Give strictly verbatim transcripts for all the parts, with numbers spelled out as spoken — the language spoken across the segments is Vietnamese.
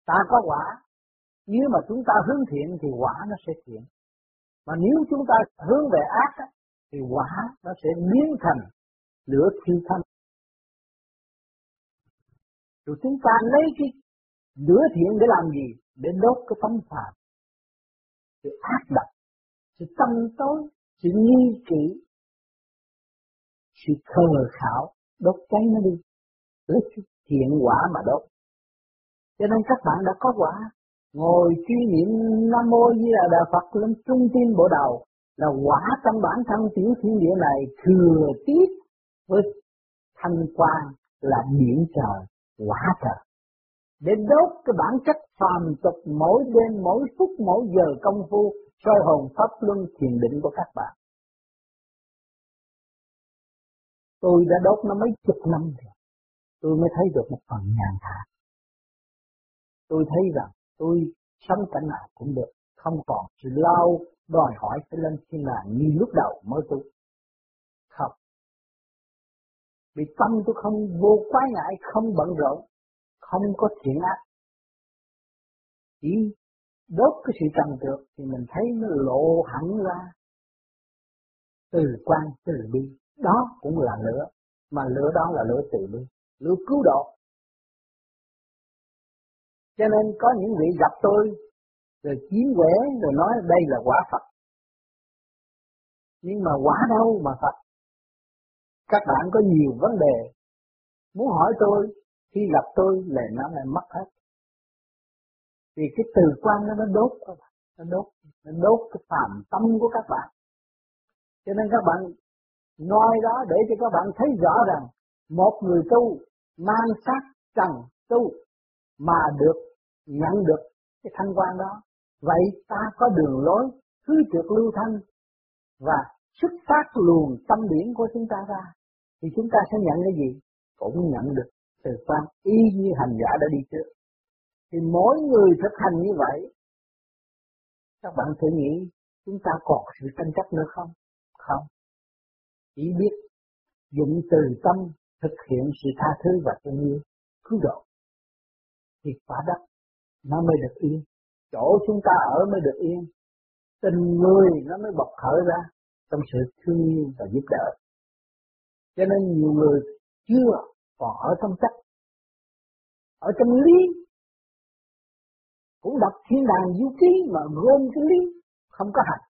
Ta có quả, nếu mà chúng ta hướng thiện thì quả nó sẽ thiện. Mà nếu chúng ta hướng về ác thì quả nó sẽ biến thành lửa thiêu thân. Rồi chúng ta lấy cái lửa thiện để làm gì? Để đốt cái tấm phàm, sự ác độc, sự tâm tối, sự nghi kỵ, sự khờ khảo, đốt cháy nó đi, lấy thiện quả mà đốt. Cho nên các bạn đã có quả, ngồi suy niệm Nam Mô Di Đà Phật lên trung tim bộ đầu là quả trong bản thân tiểu thiên địa này thừa tiếp với thanh quang là điện trời, quả trời. Để đốt cái bản chất phàm tục mỗi đêm, mỗi phút, mỗi giờ công phu soi hồn pháp luân thiền định của các bạn. Tôi đã đốt nó mấy chục năm rồi, tôi mới thấy được một phần nhàn hạ. Tôi thấy rằng tôi sống cảnh nào cũng được, không còn sự lao đòi hỏi phải lên thiên đàng như lúc đầu mới tu. Không. Vì tâm tôi không vô quái ngại, không bận rộn, không có thiện ác. Chỉ đốt cái sự trần trượt thì mình thấy nó lộ hẳn ra từ quan từ bi. Đó cũng là lửa, mà lửa đó là lửa từ bi, lửa cứu độ. Cho nên có những vị gặp tôi rồi chiếm quẻ rồi nói đây là quả Phật. Nhưng mà quả đâu mà Phật? Các bạn có nhiều vấn đề muốn hỏi tôi, khi gặp tôi là nó lại mất hết. Vì cái từ quan nó nó đốt các bạn, nó đốt, nó đốt cái phàm tâm của các bạn. Cho nên các bạn nói đó để cho các bạn thấy rõ rằng một người tu mang sát trần tu mà được nhận được cái thanh quan đó. Vậy ta có đường lối thứ trượt lưu thanh và xuất phát luồng tâm điển của chúng ta ra thì chúng ta sẽ nhận cái gì? Cũng nhận được từ quan y như hành giả đã đi trước. Thì mỗi người thực hành như vậy, các bạn thử nghĩ chúng ta còn sự tranh chấp nữa không? Không. Chỉ biết dụng từ tâm thực hiện sự tha thứ và thương yêu, cứu độ thì quả đất nó mới được yên, chỗ chúng ta ở mới được yên, tình người nó mới bộc khởi ra trong sự thương yêu và giúp đỡ. Cho nên nhiều người chưa còn ở trong chất, ở trong lý, cũng đọc thiên đàng du ký mà gom cái lý, không có hành.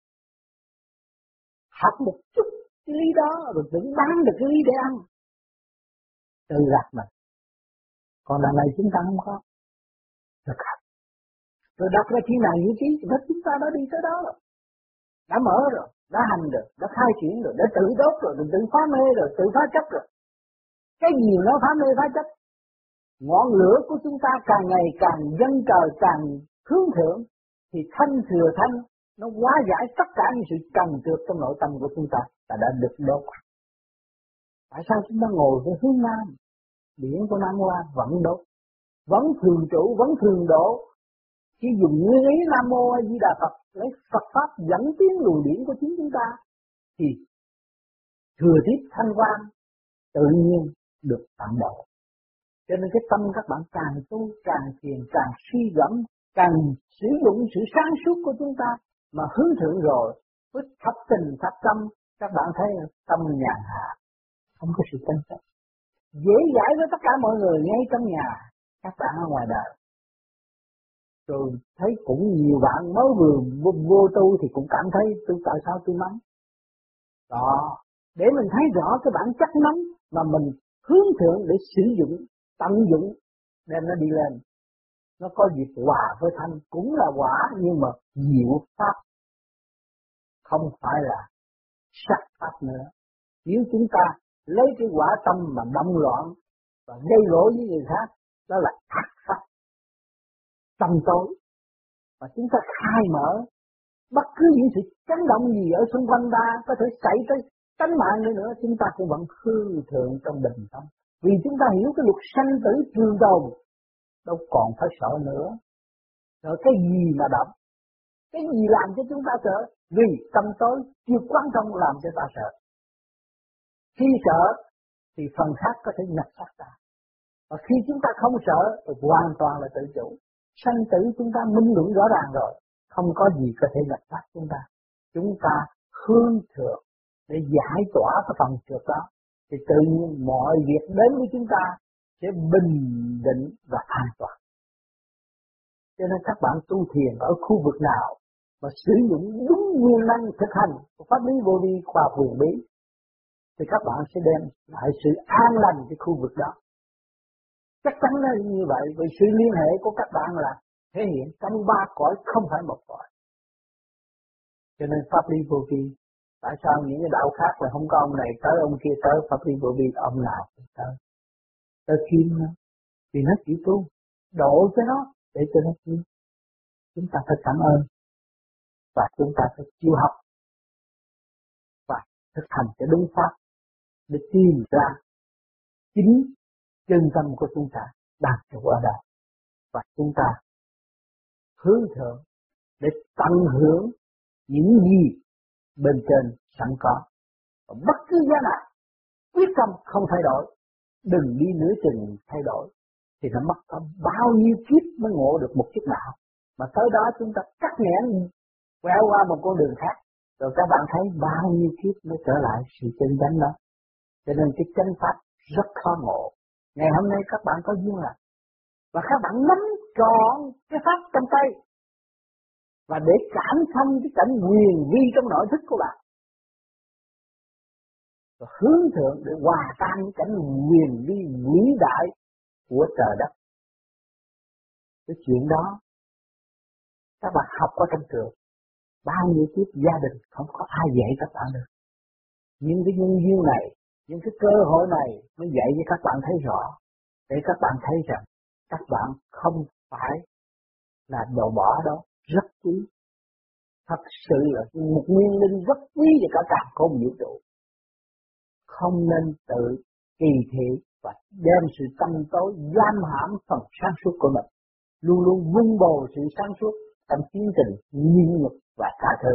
Học một chút cái lý đó rồi tưởng bán được cái lý để ăn, tự gạt mình. Còn đằng này chúng ta không có thực hành. Rồi đọc ra thiên đàng du ký, đó chúng ta đã đi tới đó rồi, đã mở rồi, đã hành được, đã khai triển rồi, đã tự đốt rồi, tự phá mê rồi, tự phá chấp rồi. Cái gì nó phá mê phá chấp? Ngọn lửa của chúng ta càng ngày càng dâng trời, càng hướng thượng thì thanh thừa thanh nó hóa giải tất cả những sự trần trượt trong nội tâm của chúng ta là đã được đốt. Tại sao chúng ta ngồi với hướng nam, điển của Nam Hoa vẫn đốt, vẫn thường trụ, vẫn thường độ. Khi dùng nguyên lý Nam Mô A Di Đà Phật lấy Phật pháp dẫn tiến luồng điển của chính chúng ta thì thừa tiếp thanh quan tự nhiên được tận độ. Cho nên cái tâm các bạn càng tu, càng thiền, càng suy gẫm, càng sử dụng sự sáng suốt của chúng ta mà hướng thượng rồi, với thập tình thập tâm, các bạn thấy tâm nhàn hạ, không có sự tranh chấp, dễ dãi với tất cả mọi người ngay trong nhà, các bạn ở ngoài đời. Rồi thấy cũng nhiều bạn mới vừa vô, vô tu thì cũng cảm thấy tôi tại sao tôi mắng. Đó, để mình thấy rõ cái bản chất nắm mà mình hướng thượng để sử dụng, tận dụng đem nó đi lên. Nó có dịp hòa với thanh cũng là quả nhưng mà diệu pháp, không phải là sắc pháp nữa. Nếu chúng ta lấy cái quả tâm mà động loạn và gây rối với người khác, đó là ác pháp, tâm tối. Và chúng ta khai mở bất cứ những sự chấn động gì ở xung quanh ta có thể xảy tới tánh mạng nữa nữa, chúng ta cũng vẫn hư thượng trong bình tâm. Vì chúng ta hiểu cái luật sanh tử trường tồn, đâu còn phải sợ nữa. Sợ cái gì mà động, cái gì làm cho chúng ta sợ? Vì tâm tối chưa quán thông làm cho ta sợ. Khi sợ thì phần khác có thể nhập sát ta. Và khi chúng ta không sợ thì hoàn toàn là tự chủ. Sanh tử chúng ta minh luận rõ ràng rồi, không có gì có thể lật bắt chúng ta. Chúng ta hướng thượng để giải tỏa cái phần trượt đó, thì tự nhiên mọi việc đến với chúng ta sẽ bình định và an toàn. Cho nên các bạn tu thiền ở khu vực nào mà sử dụng đúng nguyên năng thực hành của pháp lý vô vi khoa học huyền bí, thì các bạn sẽ đem lại sự an lành cho khu vực đó. Chắc chắn là như vậy, vì sự liên hệ của các bạn là thể hiện trong ba cõi, không phải một cõi. Cho nên pháp lý vô vi, tại sao những cái đạo khác là không có ông này tới ông kia tới, pháp lý vô vi ông nào cũng tới. Tới kim nó, vì nó chỉ tu, độ cho nó, để cho nó kim. Chúng ta phải cảm ơn, và chúng ta phải chịu học, và thực hành cho đúng pháp, để tìm ra chính chân tâm của chúng ta đang trụ ở đâu, và chúng ta hướng thượng để tận hưởng những gì bên trên sẵn có. Và bất cứ giá nào quyết tâm không thay đổi, đừng đi nửa chừng thay đổi, thì nó mất có bao nhiêu kiếp mới ngộ được một kiếp nào. Mà tới đó chúng ta cắt nghẽn, quẹo qua một con đường khác, rồi các bạn thấy bao nhiêu kiếp mới trở lại sự chân chánh đó. Cho nên cái chánh pháp rất khó ngộ. Ngày hôm nay các bạn có duyên là, và các bạn nắm trọn cái pháp trong tay, và để cảm thông cái cảnh huyền vi trong nội thức của bạn, và hướng thượng để hòa tan cái cảnh huyền vi vĩ đại của trời đất. Cái chuyện đó các bạn học ở trong trường, bao nhiêu kiếp gia đình không có ai dạy các bạn được. Nhưng cái nhân duyên này, những cái cơ hội này mới dạy cho các bạn thấy rõ, để các bạn thấy rằng các bạn không phải là đồ bỏ đó, rất quý. Thật sự là một nguyên linh rất quý về cả cả không vũ trụ. Không nên tự kỳ thị và đem sự tâm tối giam hãm phần sáng suốt của mình. Luôn luôn vun bồi sự sáng suốt trong tiến trình nhịn nhục và tha thứ.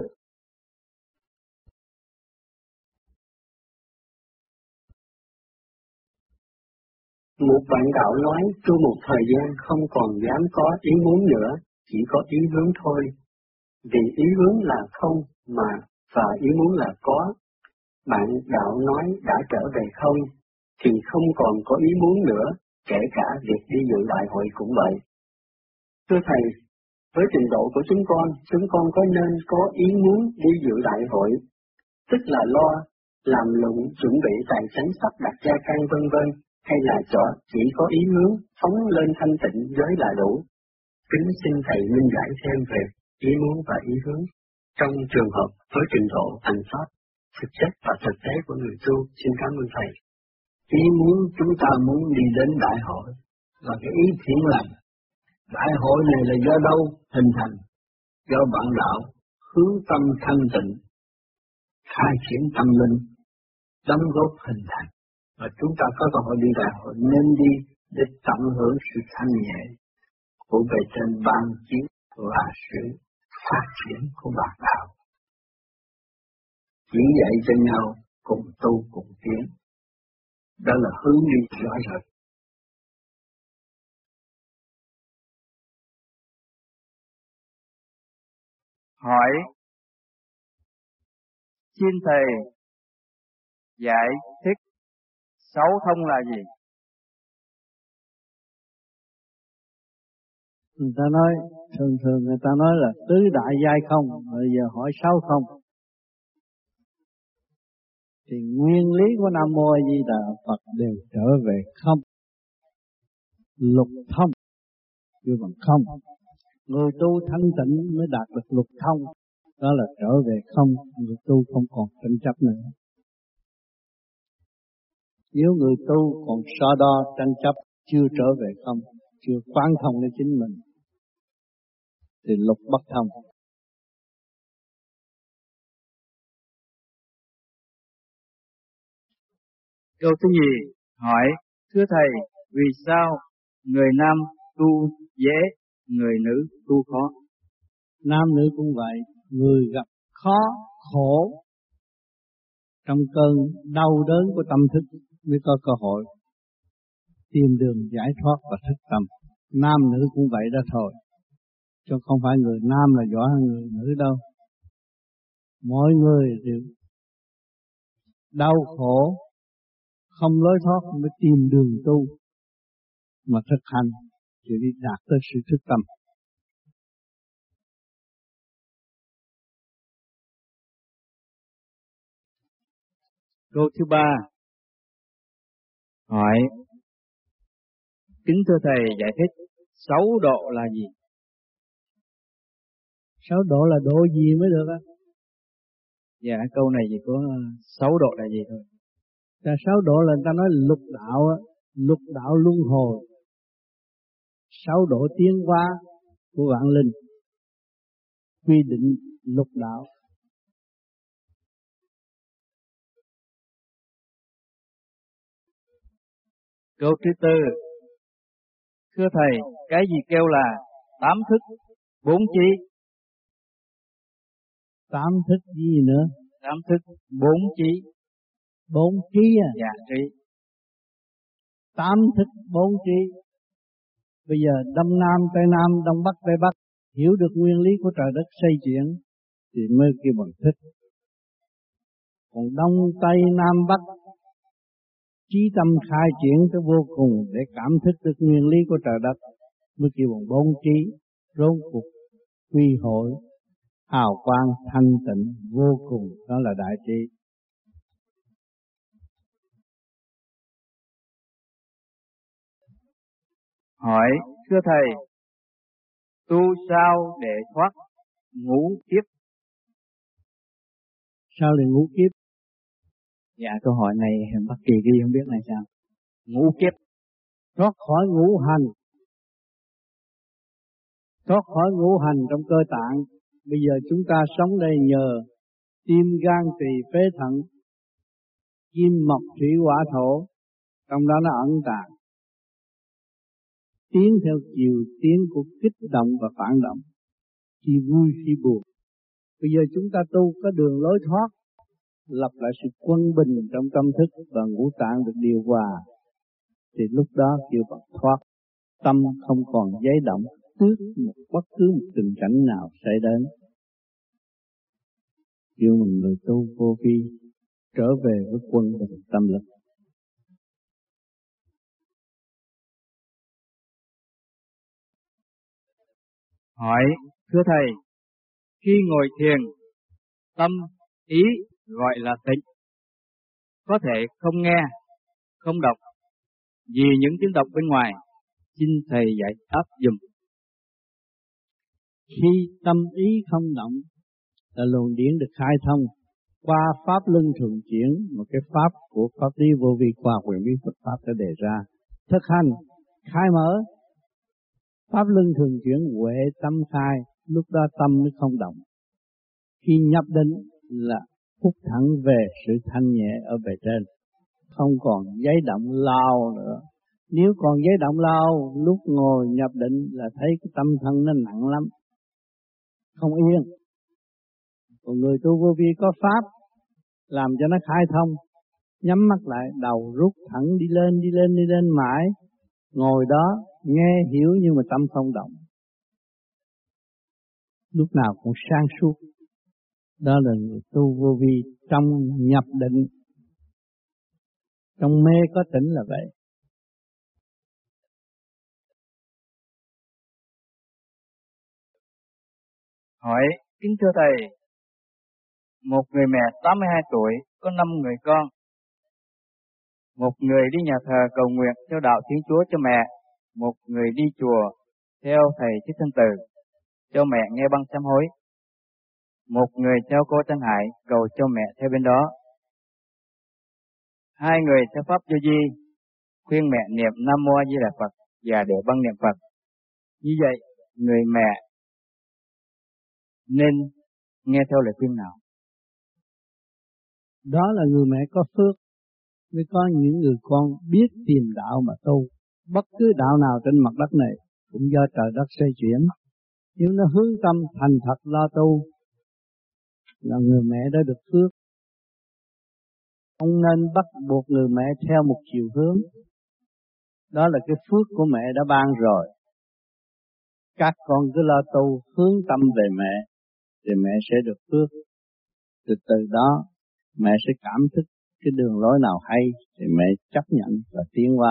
Một bạn đạo nói tôi một thời gian không còn dám có ý muốn nữa, chỉ có ý hướng thôi. Vì ý hướng là không mà, và ý muốn là có. Bạn đạo nói đã trở về không, thì không còn có ý muốn nữa, kể cả việc đi dự đại hội cũng vậy. Thưa Thầy, với trình độ của chúng con, chúng con có nên có ý muốn đi dự đại hội, tức là lo, làm lụng, chuẩn bị tài chánh sắp đặt gia căn vân vân, hay là cho chỉ có ý hướng phóng lên thanh tịnh giới là đủ? Kính xin Thầy minh giải thêm về ý muốn và ý hướng trong trường hợp với trình độ hành pháp, thực chất và thực tế của người tu. Xin cảm ơn Thầy. Ý muốn chúng ta muốn đi đến đại hội là cái ý thiện lành. Đại hội này là do đâu hình thành? Do bạn đạo hướng tâm thanh tịnh, khai triển tâm linh, đóng góp hình thành. Và chúng ta có cơ hội đi đại hội nên đi để tận hưởng sự thanh nhẹ của bề trên ban chiếu và sự phát triển của bạn đạo. Chỉ dạy cho nhau cùng tu cùng tiến. Đó là hướng đi rõ rệt. Hỏi, xin Thầy giải thích sáu thông là gì? Người ta nói, thường thường người ta nói là tứ đại giai không, bây giờ hỏi sáu không. Thì nguyên lý của Nam Mô A Di Đà Phật đều trở về không. Lục thông, kêu bằng không. Người tu thanh tịnh mới đạt được lục thông, đó là trở về không, người tu không còn tranh chấp nữa. Nếu người tu còn so đo tranh chấp, chưa trở về không, chưa quán thông đến chính mình, thì lục bất thông. Câu thứ nhì, hỏi, thưa Thầy, vì sao người nam tu dễ, người nữ tu khó? Nam nữ cũng vậy, người gặp khó, khổ, trong cơn đau đớn của tâm thức mới có cơ hội tìm đường giải thoát và thức tâm. Nam nữ cũng vậy đó thôi. Chứ không phải người nam là giỏi hơn người nữ đâu. Mọi người đều đau khổ, không lối thoát mới tìm đường tu, mà thực hành thì đi đạt tới sự thức tâm. Câu thứ ba hỏi: kính thưa thầy giải thích sáu độ là gì? Sáu độ là độ gì mới được á? Dạ câu này chỉ có sáu độ là gì thôi. Là sáu độ là người ta nói lục đạo á, lục đạo luân hồi. Sáu độ tiến hóa của vạn linh quy định lục đạo. Câu thứ tư: thưa thầy, cái gì kêu là tám thức bốn trí? Tám thức gì nữa? Tám thức bốn trí. Bốn trí à? Dạ trí. Tám thức bốn trí. Bây giờ Đông Nam, Tây Nam, Đông Bắc, Tây Bắc hiểu được nguyên lý của trời đất xây chuyển thì mới kêu bằng thức. Còn Đông, Tây, Nam, Bắc trí tâm khai triển tới vô cùng để cảm thức được nguyên lý của trời đất mới kêu bằng bốn trí. Rốt cuộc quy hội hào quang thanh tịnh vô cùng, đó là đại trí. Hỏi: thưa thầy, tu sao để thoát ngũ kiếp? Sao lại ngũ kiếp? Dạ câu hỏi này bất kỳ ghi không biết là sao. Ngũ kiếp. Thoát khỏi ngũ hành. Thoát khỏi ngũ hành trong cơ tạng. Bây giờ chúng ta sống đây nhờ tim, gan, tỳ, phế, thận, kim, mộc, thủy, hỏa, thổ, trong đó nó ẩn tàng. Tiến theo chiều tiến của kích động và phản động, khi vui khi buồn. Bây giờ chúng ta tu có đường lối thoát, lập lại sự quân bình trong tâm thức và ngũ tạng được điều hòa, thì lúc đó kêu bằng thoát. Tâm không còn giấy động, tước một bất cứ một tình cảnh nào xảy đến. Kêu mình người tu vô vi trở về với quân bình tâm lực. Hỏi: thưa thầy, khi ngồi thiền, tâm, ý gọi là tịnh, có thể không nghe, không đọc, vì những tiếng động bên ngoài, xin thầy giải đáp dùm. Khi tâm ý không động là luồng điển được khai thông qua pháp luân thường chuyển, một cái pháp của pháp lý vô vi qua quyền bí Phật pháp đã đề ra. Thực hành khai mở pháp luân thường chuyển, huệ tâm khai, lúc đó tâm mới không động. Khi nhập định là phúc thẳng về sự thanh nhẹ ở bề trên, không còn giấy động lao nữa. Nếu còn giấy động lao, lúc ngồi nhập định là thấy cái tâm thân nó nặng lắm, không yên. Còn người tu vô vi có pháp làm cho nó khai thông, nhắm mắt lại, đầu rút thẳng đi lên, đi lên, đi lên mãi, ngồi đó nghe hiểu nhưng mà tâm không động, lúc nào cũng sáng suốt. Đó là người tu vô vi trong nhập định, trong mê có tỉnh là vậy. Hỏi: kính thưa thầy, một người mẹ tám mươi hai tuổi có năm người con. Một người đi nhà thờ cầu nguyện theo đạo Thiên Chúa cho mẹ, một người đi chùa theo thầy Thích Thanh Từ cho mẹ nghe băng sám hối, một người theo cô Tân Hải cầu cho mẹ theo bên đó. Hai người theo pháp vô vi khuyên mẹ niệm Nam Mô A Di Đà Phật và để băng niệm Phật. Như vậy, người mẹ nên nghe theo lời khuyên nào? Đó là người mẹ có phước, mới có những người con biết tìm đạo mà tu. Bất cứ đạo nào trên mặt đất này cũng do trời đất xoay chuyển. Nếu nó hướng tâm thành thật lo tu là người mẹ đã được phước. Không nên bắt buộc người mẹ theo một chiều hướng. Đó là cái phước của mẹ đã ban rồi. Các con cứ lo tu, hướng tâm về mẹ, thì mẹ sẽ được phước. Từ từ đó, mẹ sẽ cảm thức cái đường lối nào hay, thì mẹ chấp nhận và tiến hóa.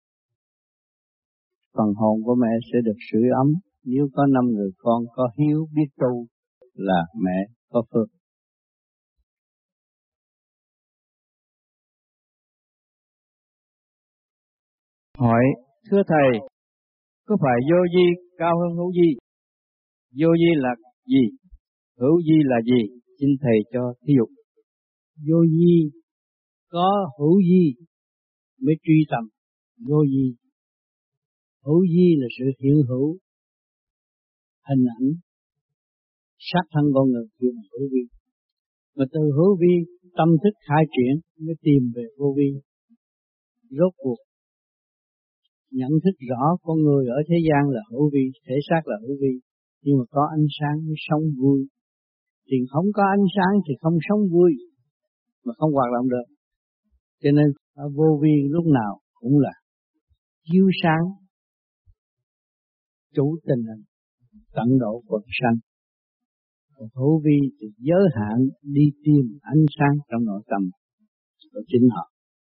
Phần hồn của mẹ sẽ được sưởi ấm. Nếu có năm người con có hiếu biết tu là mẹ có phước. Hỏi, thưa Thầy, có phải vô vi cao hơn hữu vi? Vô vi là gì? Hữu vi là gì? Xin Thầy cho thí dụ. Vô vi, có hữu vi mới truy tầm vô vi. Hữu vi là sự hiện hữu, hình ảnh, xác thân con ngườiคือhữu vi. Mà từ hữu vi, tâm thức khai triển mới tìm về vô vi. Rốt cuộc nhận thức rõ con người ở thế gian là hữu vi, thể xác là hữu vi, nhưng mà có ánh sáng mới sống vui. Thì không có ánh sáng thì không sống vui, mà không hoạt động được. Cho nên ở vô vi lúc nào cũng là chiếu sáng, chủ tình hình, tận độ quần sanh. Còn hữu vi thì giới hạn đi tìm ánh sáng trong nội tâm của chính họ.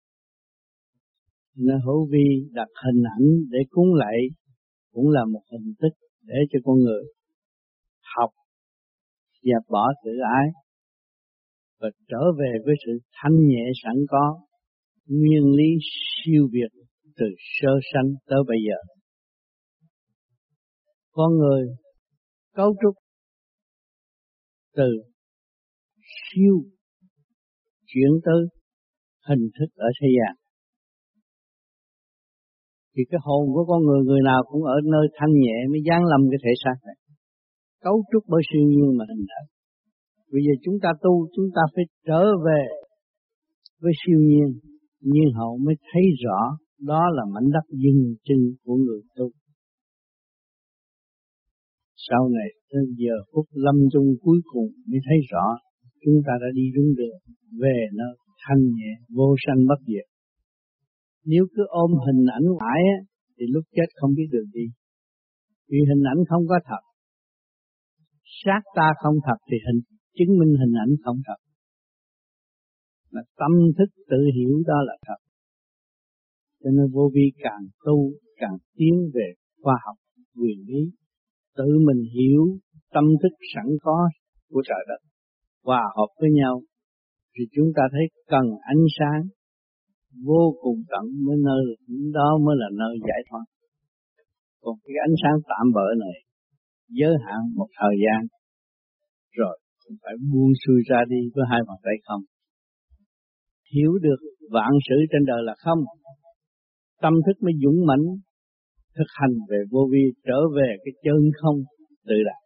Nên hữu vi đặt hình ảnh để cúng lạy cũng là một hình thức để cho con người học dẹp bỏ tự ái và trở về với sự thanh nhẹ sẵn có, nguyên lý siêu việt từ sơ sanh tới bây giờ. Con người cấu trúc từ siêu chuyển tới hình thức ở thế gian. Thì cái hồn của con người người nào cũng ở nơi thanh nhẹ mới giáng lâm cái thể xác này. Cấu trúc bởi siêu nhiên mà hình thành. Bây giờ chúng ta tu, chúng ta phải trở về với siêu nhiên, nhiên hậu mới thấy rõ đó là mảnh đất dừng chân của người tu. Sau này tới giờ phút lâm chung cuối cùng mới thấy rõ chúng ta đã đi đúng đường về nơi thanh nhẹ vô sanh bất diệt. Nếu cứ ôm hình ảnh mãi thì lúc chết không biết đường đi. Vì hình ảnh không có thật. Xác ta không thật thì hình chứng minh hình ảnh không thật. Mà tâm thức tự hiểu đó là thật. Cho nên vô vi càng tu càng tiến về khoa học quyền lý. Tự mình hiểu tâm thức sẵn có của trời đất, hòa hợp với nhau, thì chúng ta thấy cần ánh sáng vô cùng tận mới nơi đó mới là nơi giải thoát. Còn cái ánh sáng tạm bợ này giới hạn một thời gian, rồi phải buông xuôi ra đi với hai bàn tay không. Hiểu được vạn sự trên đời là không, tâm thức mới dũng mãnh thực hành về vô vi, trở về cái chân không tự đại.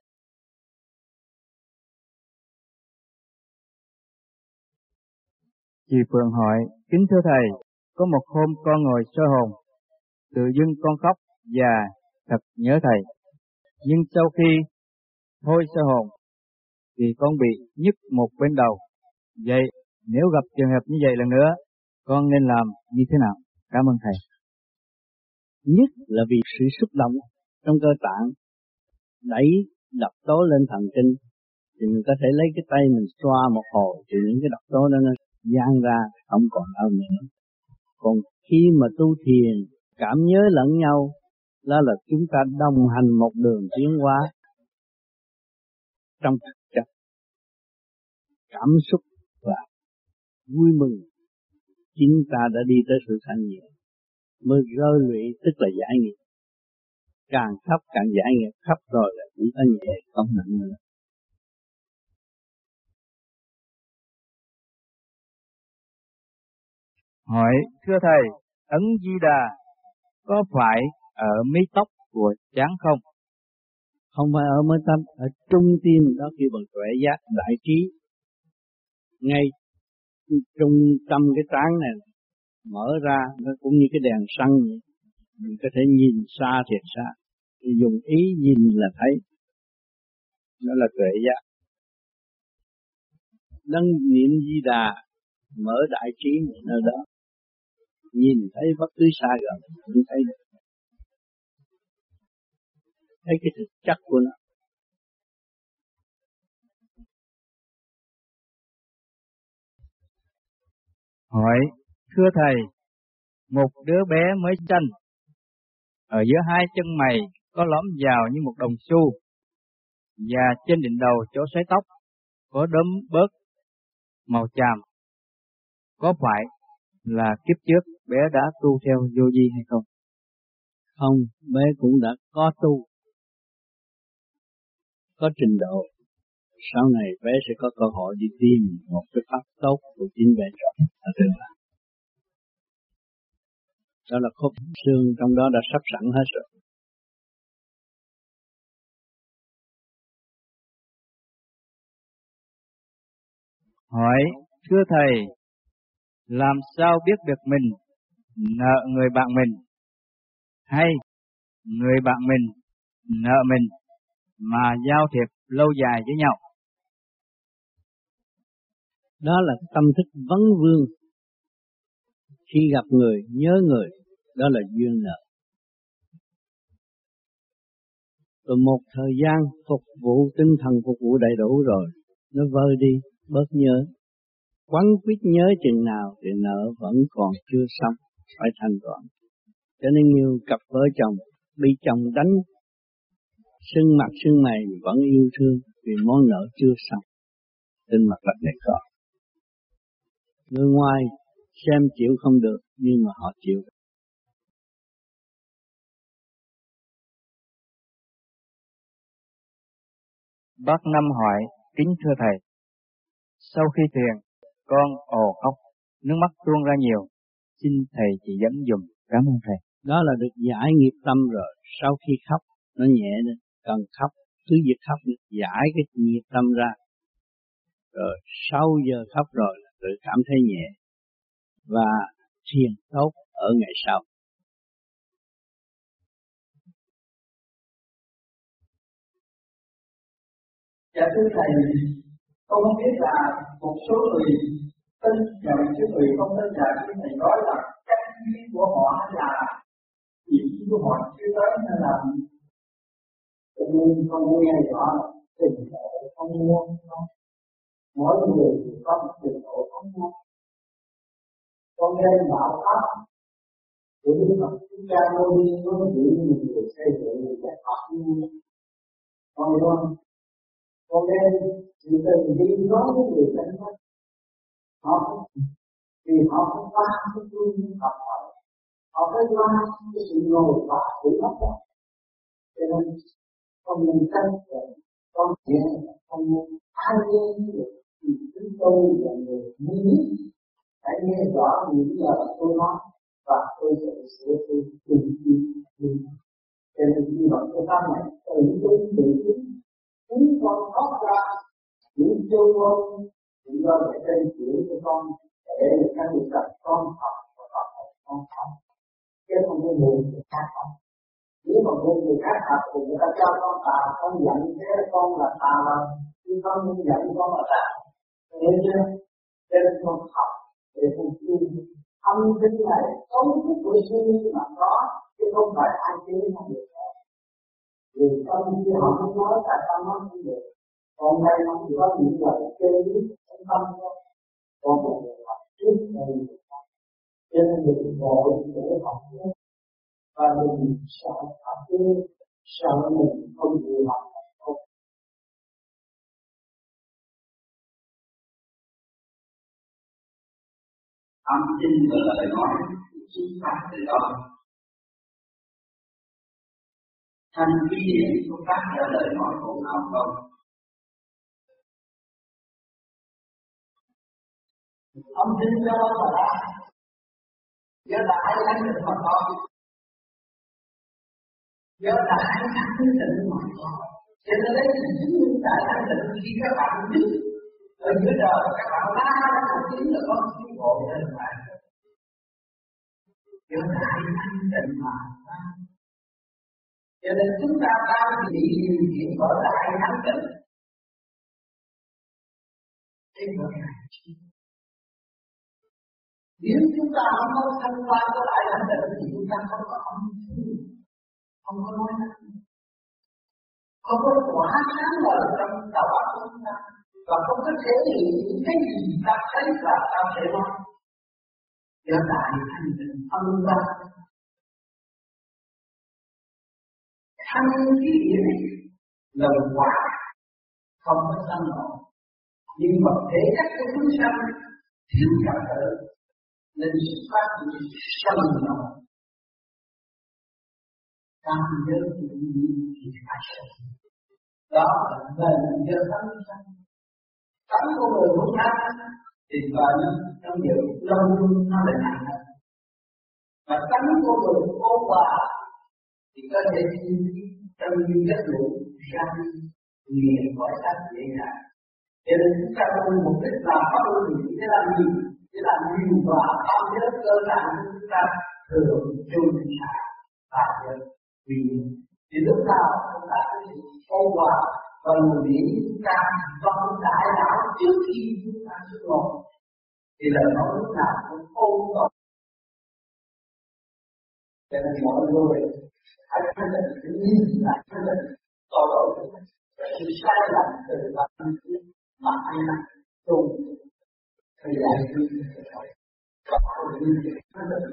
Chị Phượng hỏi, kính thưa Thầy, có một hôm con ngồi soi hồn, tự dưng con khóc và thật nhớ Thầy. Nhưng sau khi thôi soi hồn, thì con bị nhức một bên đầu. Vậy nếu gặp trường hợp như vậy lần nữa, con nên làm như thế nào? Cảm ơn Thầy. Nhất là vì sự xúc động trong cơ tạng, đẩy độc tố lên thần kinh, thì mình có thể lấy cái tay mình xoa một hồi, thì những cái độc tố đó nó giãn ra, không còn đau nữa. Còn khi mà tu thiền, cảm nhớ lẫn nhau, đó là chúng ta đồng hành một đường tiến hóa trong thực chất, cảm xúc và vui mừng, chính ta đã đi tới sự thanh nhẹ, mới rơi lụy tức là giải nghiệp. Càng khóc càng giải nghiệp, khóc rồi là cũng thanh nhẹ, không nặng nữa. Hỏi, thưa Thầy, Ấn Di Đà có phải ở mí tóc của trán không? Không phải ở mới tâm, ở trung tim đó khi bằng tuệ giác đại trí. Ngay trung tâm cái trán này mở ra, nó cũng như cái đèn xăng vậy. Mình có thể nhìn xa thiệt xa, thì dùng ý nhìn là thấy. Đó là tuệ giác. Đấng niệm Di Đà mở đại trí nơi đó, nhìn thấy bất cứ xa gần cũng thấy được. thấy cái thực chất của nó. Hỏi, thưa Thầy, một đứa bé mới sanh, ở giữa hai chân mày có lõm vào như một đồng xu, và trên đỉnh đầu chỗ sấy tóc có đốm bớt màu chàm, có phải là kiếp trước bé đã tu theo vô vi hay không? Không, bé cũng đã có tu, có trình độ. Sau này bé sẽ có cơ hội đi tìm một cái pháp tốt của chính bé rồi ở tương lai. Đó là khúc xương trong đó đã sắp sẵn hết rồi. Hỏi, thưa Thầy, làm sao biết được mình nợ người bạn mình, hay người bạn mình nợ mình mà giao thiệp lâu dài với nhau? Đó là tâm thức vấn vương. Khi gặp người, nhớ người, đó là duyên nợ. Rồi một thời gian phục vụ, tinh thần phục vụ đầy đủ rồi, nó vơi đi, bớt nhớ. Quấn quýt nhớ chừng nào thì nợ vẫn còn chưa xong, phải thanh toán. Cho nên nhiều cặp vợ chồng bị chồng đánh, sưng mặt sưng mày vẫn yêu thương vì món nợ chưa xong. Trên mặt đất này có. Người ngoài xem chịu không được, nhưng mà họ chịu. Bác Năm hỏi, kính thưa Thầy, sau khi thiền, con ồ khóc, nước mắt tuôn ra nhiều, xin Thầy chỉ dẫn dùm, cảm ơn Thầy. Đó là được giải nghiệp tâm rồi, sau khi khóc, nó nhẹ lên, cần khóc, cứ việc khóc được giải cái nghiệp tâm ra. Rồi sau giờ khóc rồi là tự cảm thấy nhẹ, và thiền tốt ở ngày sau. Dạ thưa Thầy, con không biết là một số người tin và một số người không tin, là khi Thầy nói là cách duyên của họ hay là điểm của họ chưa tới, nên là tự nhiên con nghe rõ trình độ không mua không. Mỗi người có một trình độ không mua. Con nghe bảo pháp của Đức Phật Thích Ca Mâu Ni có giữ nhiều người xây dựng người giải pháp như con hiểu không? Con nghe chỉ cần đi nói với người đánh mất họ vì họ không qua cái phương học họ họ phải qua cái sự ngồi và sự mất đó. Cho nên không nên tranh con nghe không nên ai nghe được thì chúng tôi là người duy nhất hãy nghe rõ những lời tôi nói và tôi sẽ sửa tôi từng chi từng. Cho nên khi mà cái pháp này tự tin tự tin chúng con thoát ra những châu ngôn chúng ta phải trên chuyển cho con để các người tập con học và học con học, chứ không có buồn người khác học. Nếu mà buồn người khác học thì người ta cho con tà, con giận thế con là tà rồi, chứ con không giận con là tà, hiểu chưa? Cho nên con học để con chuyên âm thanh này cấu trúc của suy nghĩ mà có, chứ không phải ai chế không được. Vì tâm khi họ không nói, tại tâm nó không được. Còn đây nó chỉ có những lời chơi với trong tâm thôi. Còn một người học trước đây được học. Cho nên đừng vội để học trước. Và đừng sợ học trước, sợ mình không chịu học không. Âm thanh và lời nói xuất phát từ đó. Thanh khí điện xuất phát ra lời nói của nào không? Âm thanh cho nó là đã. Nhớ đại thanh định mà con. Nhớ đại thanh định mà con. Cho nên đấy là chính đại thanh định khi các bạn biết ở dưới đời các bạn la ra chính là con tiến bộ lên bạn. Nhớ đại thanh định mà con. Cho nên chúng ta đang bị điều kiện bởi đại thanh định. Thế mà nếu chúng ta không có thanh quan với đại thanh định thì chúng ta không có âm thanh, không có nói năng. không có quả sáng ngời trong đầu óc của chúng ta, và không có thể hiện những cái gì ta thấy và ta sẽ nói. Trở lại thanh tịnh âm ba, thanh điển là quả không có sanh nổi, nhưng mà thể chất của chúng sanh thiếu trật tự nên sự phát triển sân nổi. Tam giới tự nhiên thì phải sân, đó là nền do tánh sanh. Tánh của người muốn tham thì bệnh trong dự lâu nó lại nặng hơn, mà tánh của người ôn hòa thì có thể trong như chất lượng ra nghiền khỏi sanh dễ dàng. Cho nên chúng ta có mục đích làm pháp luân thường để làm gì? Để làm điều hòa tam giới cơ bản của chúng ta thường chung xả và giới vì thì lúc nào chúng ta có sự ôn hòa và người điển chúng ta vẫn đại đạo trước khi chúng ta xuất ngôn thì lời nói lúc nào cũng ôn tồn. Cho nên mọi người hãy thanh định tự nhiên là thanh định tội lỗi và sự sai lầm từ bản thân mà ai nặng tu thời gian đi và tự nhiên thanh định.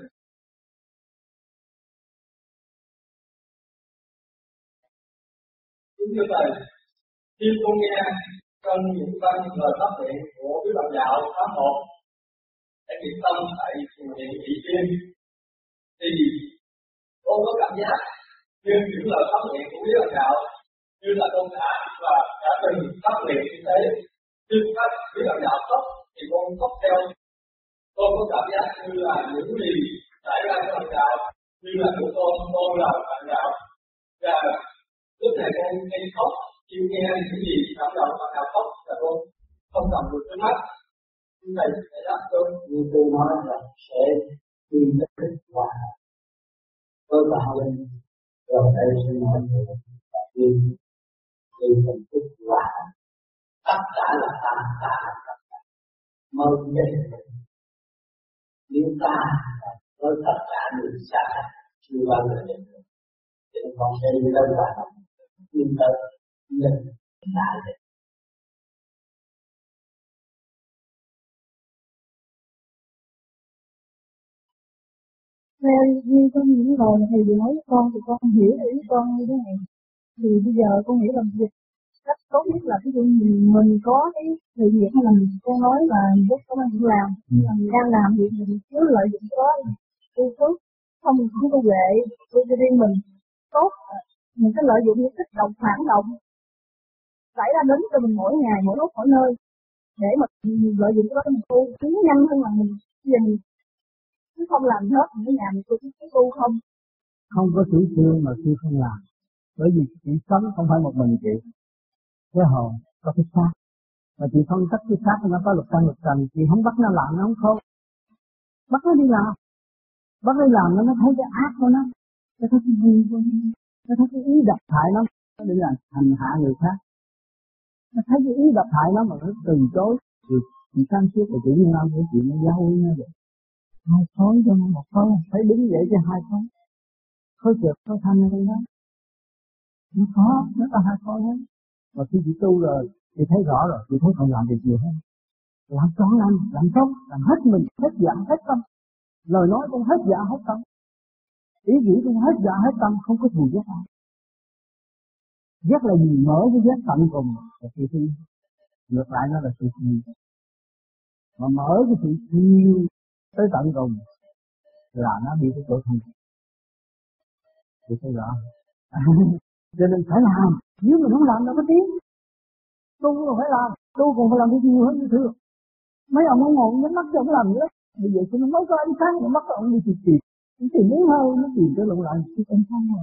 Kính thưa Thầy, khi con nghe trong những văn lời pháp luyện của quý bạn đạo pháp một để nhiệt tâm tại thiền viện Vị Tiên, thì con có cảm giác như những lời pháp luyện của quý bạn đạo như là con đã và đã từng pháp luyện như thế. Khi các quý bạn đạo khóc thì con khóc theo. Con có cảm giác như là những gì xảy ra trong bạn đạo như là của con, con là bạn đạo. Và lúc này con hay khóc, khi nghe những gì cảm động và nào khóc là con không cầm được nước mắt. Như này sẽ đáp tôi. Như tôi nói là sẽ tìm đến kết quả. Tôi tạo lên rồi đây sẽ nói về và tìm tìm thành kết quả. Tất cả là ta, ta là tất cả. Mới đến nếu ta với tất cả người xa chưa bao giờ đến được. Thì con sẽ đi đâu và không nhưng tới lên lại được. Theo như trong những lời thầy vừa nói với con thì con hiểu ý con như thế này. Thì bây giờ con nghĩ là việc cách tốt nhất là ví dụ mình, mình có cái sự việc hay là mình con nói là rất có năng làm, nhưng mà mình đang làm việc mình cứ lợi dụng cái đó tu phước, không không có vệ tu cho riêng mình tốt, mình cứ lợi dụng những kích động phản động xảy ra đến cho mình mỗi ngày mỗi lúc mỗi nơi để mà mình lợi dụng cái đó mình tu tiến nhanh hơn là mình bây giờ mình chứ không làm hết mình ở nhà mình tu cái tu không không có chủ trương mà khi không làm, bởi vì chị sống không phải một mình chị, cái hồn có cái xác, mà chị phân tích cái xác nó có lục căn lục trần, chị không bắt nó làm nó không khôn, bắt nó đi làm, bắt nó đi làm nó nó thấy cái ác của nó, nó thấy cái vui của nó, nó thấy cái ý độc hại nó, nó để làm hành hạ người khác, nó thấy cái ý độc hại nó mà nó từ chối, thì chị sáng suốt là chị Liên Lam của chị nó giáo quý nó vậy, hai khối cho nó một khối, phải đứng dậy cho hai khối, khối trượt khối thanh ở đây đó, nó khó, nó có hai khối hết. Mà khi chị tu rồi, chị thấy rõ rồi, chị thấy còn làm việc nhiều hơn. Làm trọn làm, làm tốt, làm hết mình, hết dạ, hết tâm. Lời nói cũng hết dạ, hết tâm. Ý nghĩ cũng hết dạ, hết tâm, không có thù ghét ai. Ghét là gì? Mở cái ghét tận cùng là sự thi. Ngược lại nó là sự thi. Mà mở cái sự thi tới tận cùng là nó đi tới chỗ thân. Chị thấy rõ. Cho nên phải làm. Nếu mình không làm đâu có tiếng. Tu còn phải làm, tu còn phải làm cái nhiều hơn như thường. Mấy ông ông ngồi nhắm mắt cho ông làm nữa. Bây giờ chúng nó mới có ánh sáng, nó mắt ông đi tìm tìm. Nó tìm muốn hơn, nó tìm tới lộn lại, cái ánh sáng rồi.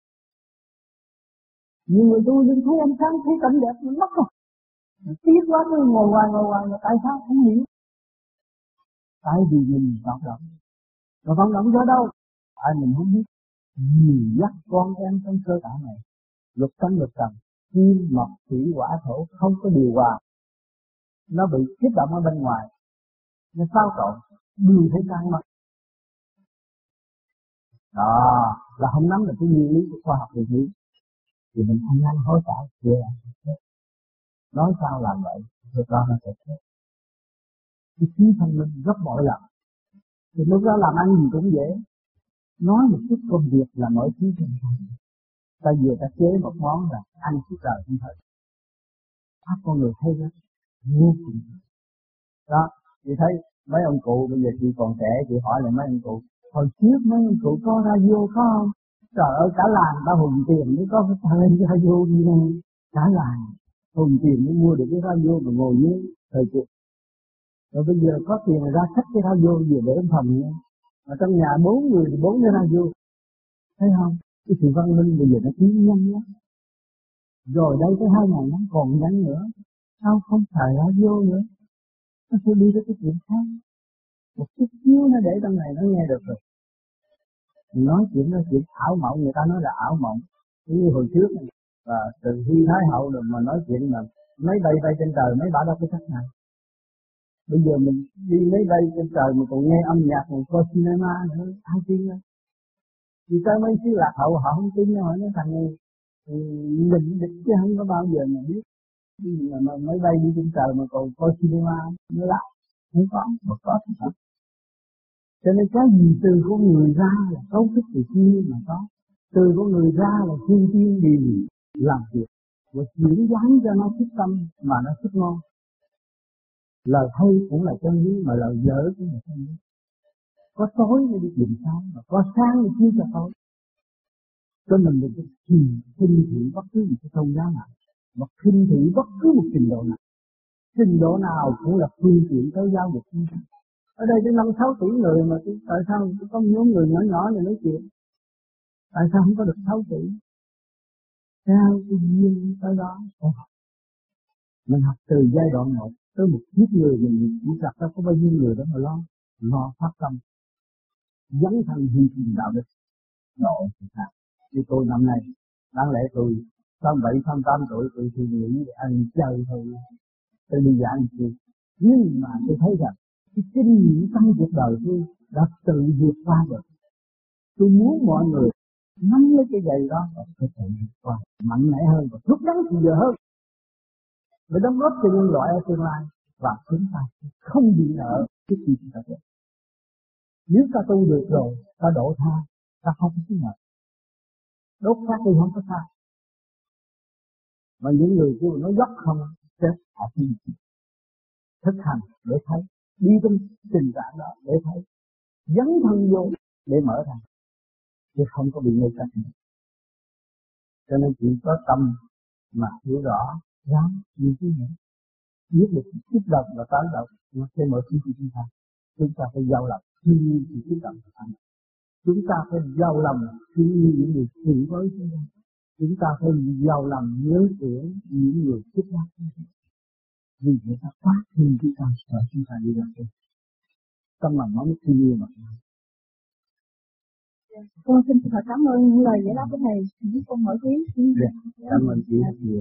Nhiều người tu nhưng thấy ánh sáng, thấy cảnh đẹp, nó mất rồi. Tiếc quá, tôi ngồi hoài ngồi hoài, mà tại sao không hiểu? Tại vì mình vận động. Mà vận động do đâu? Tại mình không biết. Nhiều dắt con em trong cơ thể này. Lục căn lục trần, kim, mộc, thủy, hỏa, thổ không có điều hòa. Nó bị kích động ở bên ngoài. Nó xáo trộn, đưa thế gian mất. Đó, là không nắm được cái nguyên lý của khoa học nguyên lý. thì mình ăn năn hối cải chưa là chết. Nói sao làm vậy, rồi đó nó sẽ chết. Cái trí thông minh gấp mọi lần. Thì lúc đó làm ăn gì cũng dễ. Nói một chút công việc là mọi thứ trên thôi. Ta vừa ta chế một món là ăn suốt đời không thôi. Pháp con người thấy đó, vô cùng. Đó, chị thấy mấy ông cụ bây giờ chị còn trẻ, chị hỏi lại mấy ông cụ. Hồi trước mấy ông cụ có radio có không? Trời ơi, cả làng ta hùng tiền mới có cái thời cái radio gì nè. Cả làng hùng tiền mới mua được cái radio mà ngồi dưới thời cuộc. Rồi bây giờ có tiền ra sách cái radio về để trong phòng nha. Mà trong nhà bốn người thì bốn cái radio. Thấy không? Cái sự văn minh bây giờ nó tiến nhanh lắm. Rồi đây tới hai ngày nó còn nhanh nữa. Sao không xài radio nữa? Nó sẽ đi tới cái chuyện khác. Một chút xíu nó để trong này nó nghe được rồi. Nói chuyện nó chuyện ảo mộng, người ta nói là ảo mộng. Như hồi trước này, và từ Huy Thái Hậu rồi mà nói chuyện là máy bay bay trên trời, mấy bả đâu có cách này. Bây giờ mình đi máy bay trên trời mà còn nghe âm nhạc, còn coi cinema nữa, ai tin đâu. Vì tới mấy xứ lạc hậu họ không tin đâu, nó thành mình địch chứ không có bao giờ mà biết. Mà, mà máy bay đi trên trời mà còn coi cinema nữa lại, không có, không có thì không. Cho nên cái gì từ con người ra là cấu trúc từ thiên mà có. Từ con người ra là thiên thiên điều làm việc. Và chuyển dáng cho nó thích tâm mà nó thích ngon. Lời hay cũng là chân lý, mà lời dở cũng là chân lý. Có tối mới biết định sáng, mà có sáng mới chiếu cho tối. Cho mình được khinh thị bất cứ một cái tôn giáo nào, mà khinh thị bất cứ một trình độ nào. Trình độ nào cũng là phương tiện tới giáo dục chúng ta. Ở đây tới năm sáu tỷ người mà tại sao có nhóm người nhỏ nhỏ này nói chuyện? Tại sao không có được sáu tỷ? Theo cái duyên tới đó không học. Mình học từ giai đoạn một tới một kiếp người mình chỉ gặp ra có bao nhiêu người đó mà lo, lo phát tâm, dấn thân hy sinh đạo đức, độ sự thật. Như tôi năm nay, đáng lẽ tôi sáu bảy sáu tám tuổi tôi thì nghĩ ăn chơi thôi, tôi đi giảng gì, nhưng mà tôi thấy rằng cái kinh nghiệm trong cuộc đời tôi đã tự vượt qua được. Tôi muốn mọi người nắm lấy cái giày đó và thực hiện vượt qua mạnh mẽ hơn và rút ngắn thì giờ hơn để đóng góp cho nhân loại ở tương lai, và chúng ta không bị nợ trước khi chúng ta chết. Nếu ta tu được rồi, ta đổ tha, ta không có nợ. Đốt xác đi không có sao. Mà những người kia nói dốc không chết, họ không thực hành để thấy, đi trong tình trạng đó để thấy, dấn thân vô để mở ra, chứ không có bị ngây cách nữa. Cho nên chỉ có tâm mà hiểu rõ, dám như thế này, biết được kích động và tán động, nó sẽ mở trí của chúng ta. Chúng ta phải giàu lòng, thiên nhiên thì kích động và tán động. Chúng ta phải giàu lòng, thiên nhiên những người thiện với chúng ta. Chúng ta phải giàu lòng nhớ tưởng những người kích động chúng ta. Vì người ta phát thiên chúng ta, và chúng ta đi làm được. Tâm lòng nó mới thiên nhiên mà. Con xin thật cảm ơn những lời giải đáp của thầy. Giúp con hỏi quý. Cảm ơn chị rất nhiều.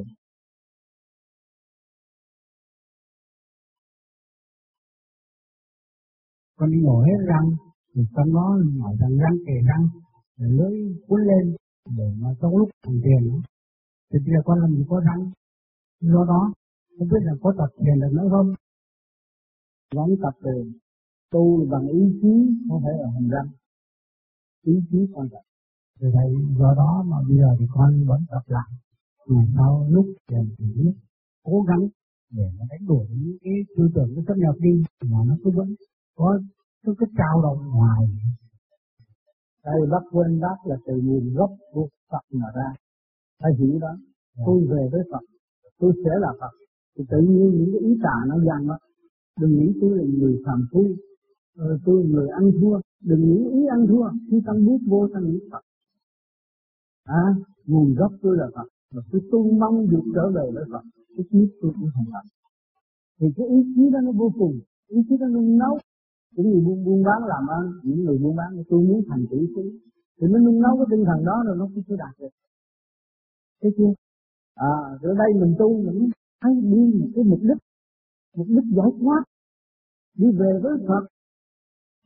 Con đi ngồi hết răng, rồi con nó ngồi răng răng kề răng, rồi lưỡi cuốn lên, để mà trong lúc thành tiền. Thì bây giờ con làm gì có răng? Do đó, không biết là có tập thiền được nữa không? Vẫn tập thiền, tu bằng ý chí, không phải là hành răng. Ý chí quan trọng. Từ đây do đó mà bây giờ thì con vẫn tập lại. Mà sau lúc thiền thì biết cố gắng để nó đánh đuổi những cái tư tưởng nó xâm nhập đi, mà nó cứ vẫn có cái cái trao động ngoài. Đây bác quên bác là từ nguồn gốc của Phật mà ra. Phải hiểu đó. Yeah. Tôi về với Phật, tôi sẽ là Phật. Thì tự nhiên những cái ý tà nó gian đó. Đừng nghĩ tôi là người phàm phu, ờ, tôi là người ăn thua. Đừng nghĩ ý ăn thua, khi tâm biết vô tâm nghĩ Phật. À, nguồn gốc tôi là Phật, và tôi tu mong được trở về với Phật. Cái kiếp tôi cũng thành Phật. Thì cái ý chí đó nó vô cùng, ý chí đó nó nấu. Những người buôn, buôn bán làm ăn, những người buôn bán tôi muốn thành tỷ phú, thì nó nung nấu cái tinh thần đó rồi nó cũng sẽ đạt được. Thấy chưa? À, rồi đây mình tu mình thấy đi một cái mục đích, mục đích giải thoát, đi về với Phật,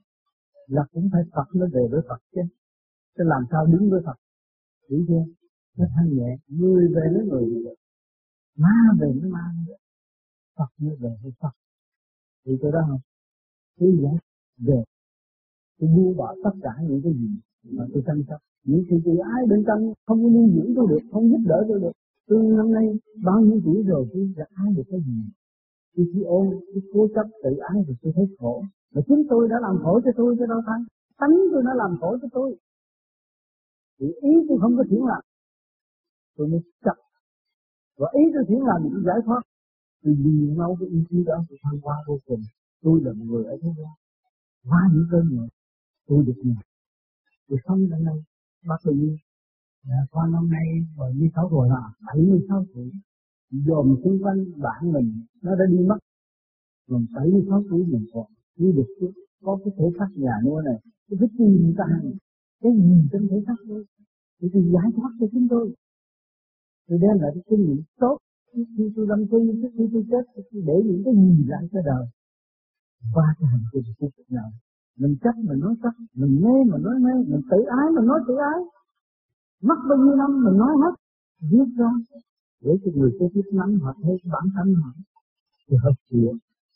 là cũng phải Phật nó về với Phật chứ. Chứ làm sao đứng với Phật, hiểu chưa? nó thanh nhẹ, người về với người được, ma về với ma được, Phật mới về với Phật. Thì tôi đó không, tôi giải về, tôi buông bỏ tất cả những cái gì mà tôi tranh chấp. Những sự tự ái bên trong không có nuôi dưỡng tôi được, không giúp đỡ tôi được. Tôi năm nay bao nhiêu tuổi rồi, tôi đã ái được cái gì? Tôi chỉ ôm, tôi cố chấp tự ái rồi tôi thấy khổ. Mà chính tôi đã làm khổ cho tôi, cho đâu phải. Tánh tôi đã làm khổ cho tôi. Thì ý tôi không có thiện làm, tôi mới chấp. Và ý tôi thiện làm thì tôi giải thoát. Tôi liền nhau với ý chí đó, tôi thăng hoa vô cùng. Tôi là một người ở thế gian. Qua những cơn nhẹ, tôi được nhiều. Tôi sống đến đây, bác tự nhiên. Qua năm nay, rồi như sáu tuổi là bảy mươi sáu tuổi. Dòm xung quanh bạn mình, nó đã đi mất. Còn bảy mươi sáu tuổi mình còn đi được chứ. Có cái thể xác nhà nuôi này, tôi phải tìm ta cái gì trong thể xác tôi. Để tôi giải thoát cho chúng tôi. Tôi đem lại cái kinh nghiệm tốt. Khi tôi lâm chung, khi tôi chết, tôi để những cái gì lại cho đời. Qua cái hành trình của cuộc đời. Mình chấp, mình nói chấp, mình mê, mình nói mê, mình tự ái, mình nói tự ái. Mất bao nhiêu năm mình nói hết, viết ra, để cho người kế tiếp nắm họ thấy bản thân họ, thì họ chịu.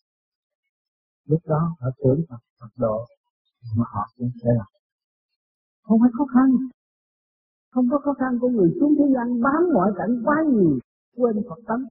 Lúc đó họ tưởng Phật, Phật độ, mà họ cũng sẽ làm. Không phải khó khăn, không có khó khăn của người xuống thế gian bám ngoại cảnh quá nhiều, quên Phật tánh.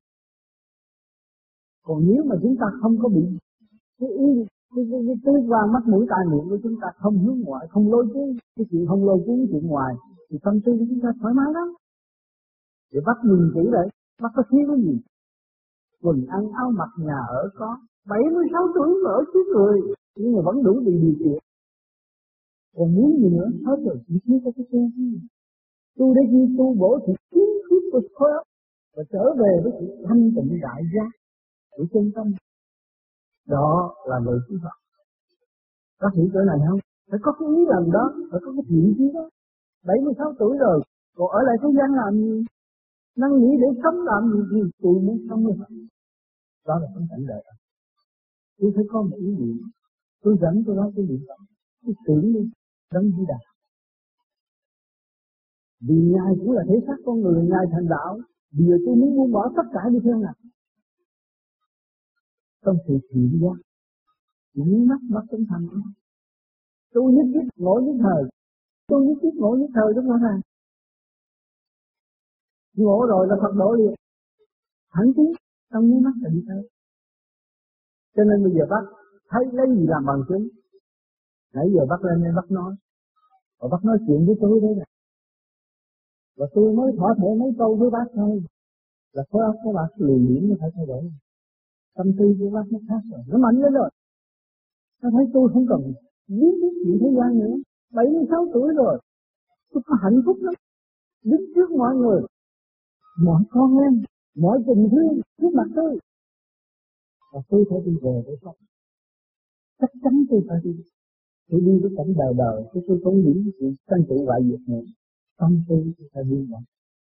Còn nếu mà chúng ta không có bị cái ý, cái, cái, cái tứ qua mắt mũi tai miệng của chúng ta không hướng ngoại, không lôi cuốn cái chuyện không lôi cuốn chuyện ngoài, thì tâm tư của chúng ta thoải mái lắm. Để bắt nhìn kỹ lại, bắt có thiếu cái gì? Quần ăn áo mặc nhà ở có, bảy mươi sáu tuổi mà ở trước người, nhưng mà vẫn đủ bị điều kiện. Còn muốn gì nữa, hết rồi, chỉ thiếu có cái tu. Tu để chi tu bổ thì kiến thức của khối óc và trở về với sự thanh tịnh đại giác của chân tâm. Đó là lời của Phật. Có hiểu chỗ này không? Phải có cái ý làm đó, phải có cái thiện chí đó. bảy mươi sáu tuổi rồi, còn ở lại thế gian làm gì? Năng nghĩ để sống làm gì thì tôi muốn sống như vậy. Đó là phong cảnh đời. Tôi phải có một ý niệm. Tôi dẫn tôi nói cái niệm Phật. Tôi tưởng đi, đấng Di Đà. Vì Ngài cũng là thể xác con người, Ngài thành đạo. Bây giờ tôi muốn buông bỏ tất cả đi theo Ngài. Trong sự thiện giác, những mắt mắt tinh thần. Tôi nhất thiết ngộ nhất thời. Tôi nhất thiết ngộ nhất thời đúng không ạ? Ngộ rồi là Phật độ liền. Thẳng tiến, trong những mắt là đi tới. Cho nên bây giờ bác thấy lấy gì làm bằng chứng. Nãy giờ bác lên đây bác nói. Và bác nói chuyện với tôi đấy nè. Và tôi mới thỏa thể mấy câu với bác thôi. Là khối óc của bác lười biếng nó phải thay đổi. Tâm tư của bác nó khác rồi. Nó mạnh lên rồi. Nó thấy tôi không cần biết biết chuyện thế gian nữa. bảy mươi sáu tuổi rồi. Tôi có hạnh phúc lắm. Đứng trước mọi người. Mọi con em. Mọi tình thương trước mặt tôi. Và tôi phải đi về với Phật. Chắc chắn tôi phải đi. Tôi đi với cảnh đời đời. Tôi tôi không nghĩ cái chuyện sanh tử hoại diệt nữa. Tâm tư tôi phải đi vào.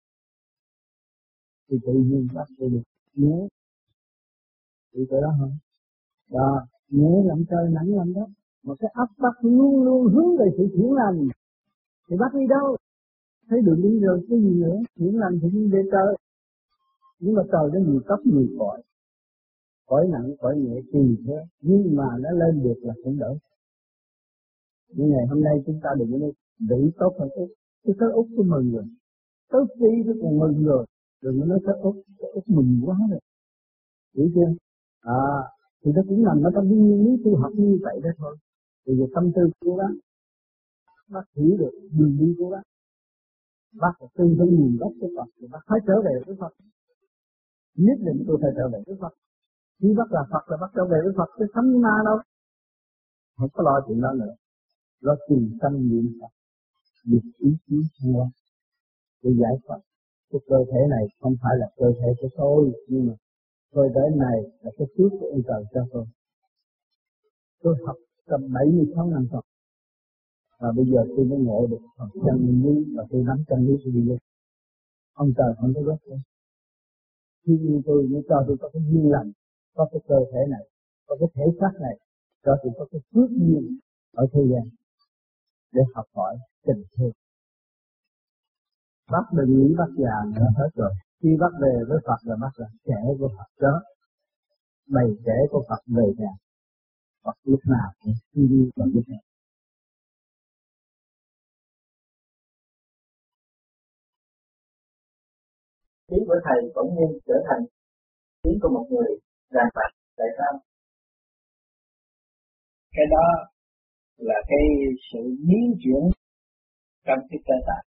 Thì tự nhiên bác tôi được nhớ. Thì tôi đó không? Đó, nhớ làm trời nắng lắm đó. Mà cái óc bác luôn luôn hướng về sự thiện lành. Thì bác đi đâu? Thấy đường đi rồi cái gì nữa? Thiện lành thì đi về trời. Nhưng mà trời nó nhiều cấp nhiều cõi. Cõi nặng, cõi nhẹ tùy thế. Nhưng mà nó lên được là cũng đỡ. Nhưng ngày hôm nay chúng ta đừng có nói vị tốt hơn Úc. Cái tới Úc tôi mừng rồi. Tới Phi tôi còn mừng rồi. Đừng có nói tới Úc. Tới Úc mừng quá rồi. Hiểu chưa? À, thì nó cũng nằm ở trong cái nguyên lý tu học như vậy đó thôi. Thì về tâm tư của bác, bác hiểu được đường đi của bác. Bác phải tư vấn nhìn bác với Phật. Thì bác phải trở về với Phật. Nhất định tôi phải trở về với Phật. Khi bác là Phật là bác trở về với Phật. Chứ sắm như ma đâu. Không có lo chuyện đó nữa. Lo tìm tâm niệm Phật. Được ý chí mua. Để giải Phật. Cái cơ thể này không phải là cơ thể của tôi. Nhưng mà cơ thể này là cái phước của ông trời cho tôi. Tôi học tầm bảy mươi sáu năm Phật. Và bây giờ tôi mới ngộ được Phật chân lý và tôi nắm chân lý của Đức. Ông trời không có gốc tôi. Khi như tôi mới cho tôi có cái duyên lành, có cái cơ thể này, có cái thể xác này, cho tôi có cái phước duyên ở thế gian để học hỏi tình thương. Bắt bệnh lý bắt già nữa hết rồi. Khi bắt về với Phật là bắt là trẻ của Phật đó. Bày trẻ của Phật về nhà. Phật lúc nào cũng đi và lúc nào. Ý của thầy bỗng nhiên trở thành ý của một người ràng bạc. Tại sao? Cái đó là cái sự biến chuyển trong cái cơ tạng.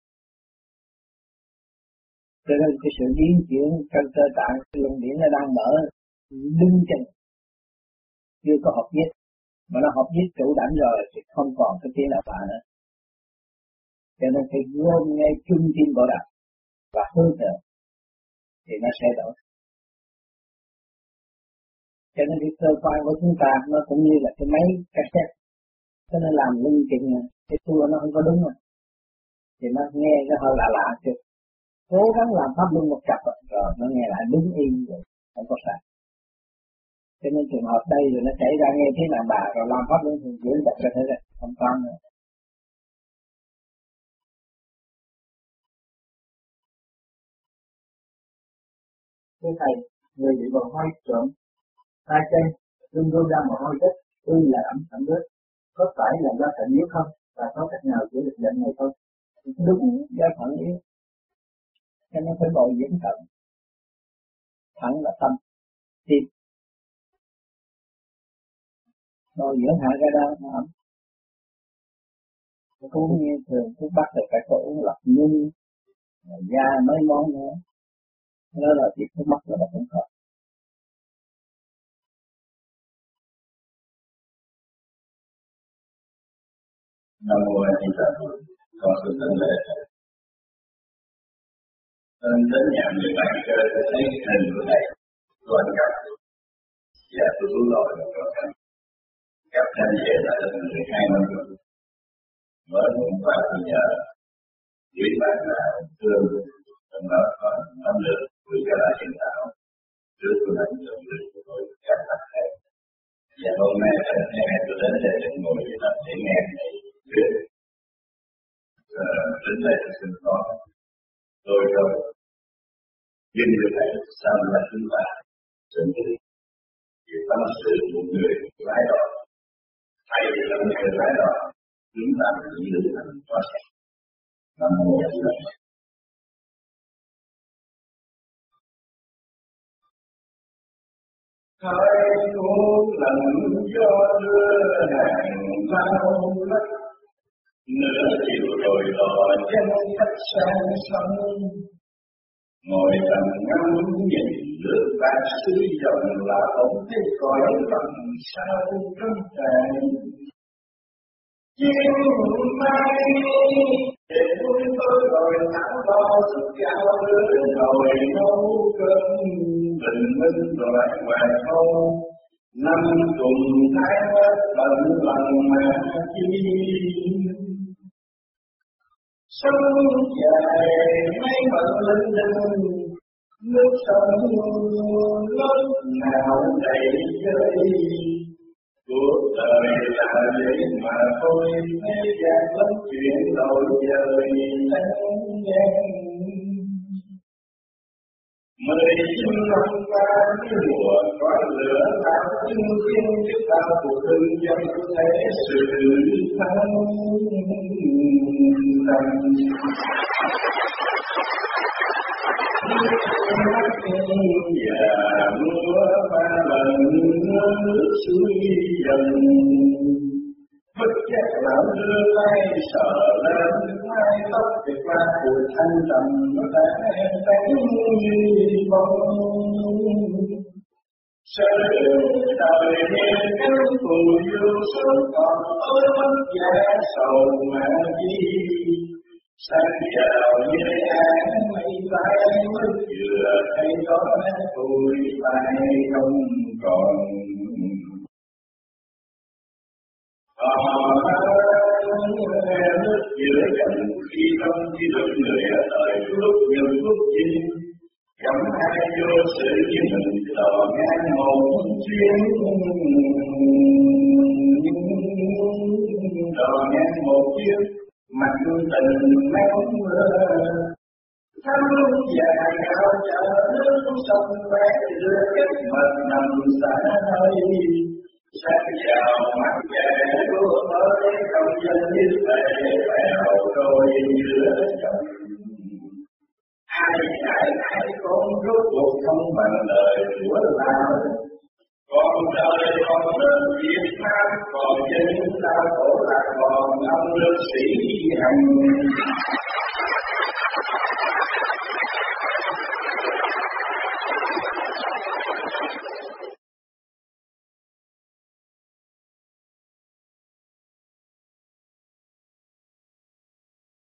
Cho nên cái sự biến chuyển trong cơ tạng, cái luồng điển nó đang mở đứng chân, chưa có hợp nhất, mà nó hợp nhất chủ đảnh rồi thì không còn cái tiếng nào phá nữa. Cho nên phải gom ngay trung tim bộ đạo và hướng thượng thì nó sẽ đổi. Cho nên cái cơ quan của chúng ta nó cũng như là cái máy cassette, cho nên làm linh kiện cái tua nó không có đúng rồi, thì nó nghe cái hơi lạ lạ chứ. Cố gắng làm pháp luân một cặp rồi nó nghe lại đúng y vậy, không có sai. Cho nên trường hợp đây rồi nó xảy ra nghe thế nào bà rồi làm pháp luân thì diễn đặt ra thế này, không có nữa. Thưa thầy, người bị mồ hôi trộm tay chân luôn luôn ra mồ hôi rất tuy là ẩm ẩm ướt, có phải là do thận yếu không và có cách nào chữa được bệnh này không? Đúng, do thận yếu, cho nên phải bồi dưỡng thận. Thận là tâm, tim. Bồi dưỡng hạ ra đâu nó ẩm. Cũng như thường thuốc bắc thì phải có uống lọc nhung, da mấy món nữa. Đó là việc thuốc bắc là bắt không có. Nam mô A Di Đà Phật. Con xin thân lễ. Nên đến nhà người bạn chơi tôi thấy hình của thầy, tôi anh gặp và tôi muốn lỗi một trò cảnh. Gặp thầy về là mười hai năm rồi. Mới cũng qua thì nhờ quý bạn là thương, trong đó còn năm lượt gửi cho lại hiện tạo. Trước tôi đã nhận được của tôi gặp mặt thầy. Và hôm nay thầy tôi đến đây để ngồi với thầy để nghe thầy thuyết. Đến đây tôi xin có tôi rồi nhưng như vậy sao là chúng ta xin được vì tâm sự một người lái đò thầy là một người lái đò chúng ta chỉ được thành quá sạch Nam mô A Di Đà Phật. Hai ngôn lần do đưa hàng lao lắc nửa chiều rồi đò chân khách sang sông ngồi tầm ngắm nhìn lướt bạc xứ dòng là không thấy cõi bằng sao trong tràn chiều mai để vui tôi rồi thẳng lo sức cao lưỡi rồi nấu cơm bình minh rồi lại ngoài thâu năm cùng tháng bận lần mà chi sông dài mấy bận lên đừng nước sông lớn nào đầy chơi cuộc đời là để mà thôi thế gian lắm chuyện đổi dời tháng gian mười chín năm qua cái mùa có lửa tạo chứng kiến biết bao cuộc thương dân thế sự thắng đành và mưa ba lần nước suối dần bất giác lão đưa tay sợ lên mái tóc việt qua cuộc thanh trầm nó đã tánh như bóng sợi đời đêm cánh phù du sớm còn ôi mất giá sầu mà chi sáng chào như án mây bay mới vừa thấy có tôi tay không còn nước giữa dòng khi không chỉ được người ở đời lúc nhiều lúc chi chẳng ai vô sự như mình tò ngang một chuyến tò ngang một chuyến mặt tình méo mưa thăm dài cao chợ nước sông bé đưa kết mật nằm xa hơi sáng chào mắt trẻ đua mới không dân như về bèo đôi giữa chồng ai ai ai con rốt cuộc không bằng lời của lao còn đời còn nước Việt Nam còn dân đau khổ là còn ông lực sĩ hành